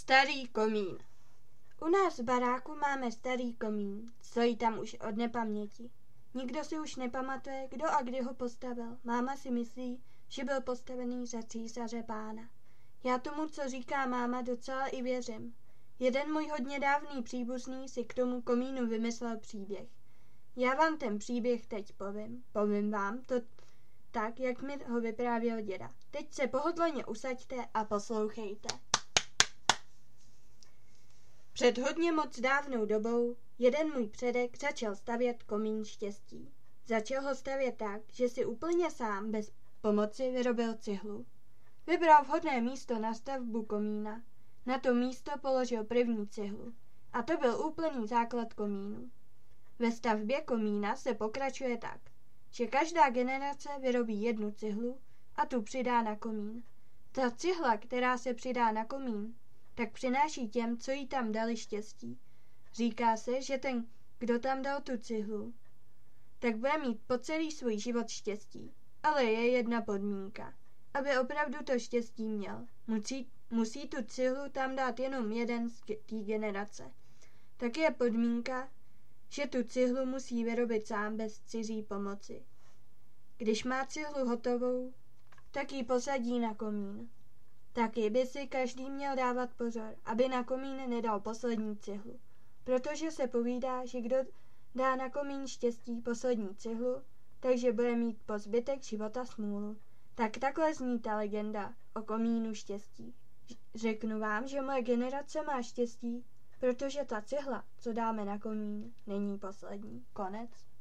Starý komín. U nás v baráku máme starý komín, stojí tam už od nepaměti. Nikdo si už nepamatuje, kdo a kdy ho postavil. Máma si myslí, že byl postavený za císaře pána. Já tomu, co říká máma, docela i věřím. Jeden můj hodně dávný příbuzný si k tomu komínu vymyslel příběh. Já vám ten příběh teď povím. Povím vám to tak, jak mi ho vyprávěl děda. Teď se pohodlně usaďte a poslouchejte. Před hodně moc dávnou dobou jeden můj předek začal stavět komín štěstí. Začal ho stavět tak, že si úplně sám bez pomoci vyrobil cihlu. Vybral vhodné místo na stavbu komína. Na to místo položil první cihlu. A to byl úplný základ komínu. Ve stavbě komína se pokračuje tak, že každá generace vyrobí jednu cihlu a tu přidá na komín. Ta cihla, která se přidá na komín, tak přináší těm, co jí tam dali, štěstí. Říká se, že ten, kdo tam dal tu cihlu, tak bude mít po celý svůj život štěstí. Ale je jedna podmínka. Aby opravdu to štěstí měl, musí tu cihlu tam dát jenom jeden z té generace. Tak je podmínka, že tu cihlu musí vyrobit sám bez cizí pomoci. Když má cihlu hotovou, tak ji posadí na komín. Taky by si každý měl dávat pozor, aby na komín nedal poslední cihlu. Protože se povídá, že kdo dá na komín štěstí poslední cihlu, takže bude mít po zbytek života smůlu. Tak takhle zní ta legenda o komínu štěstí. Řeknu vám, že moje generace má štěstí, protože ta cihla, co dáme na komín, není poslední. Konec.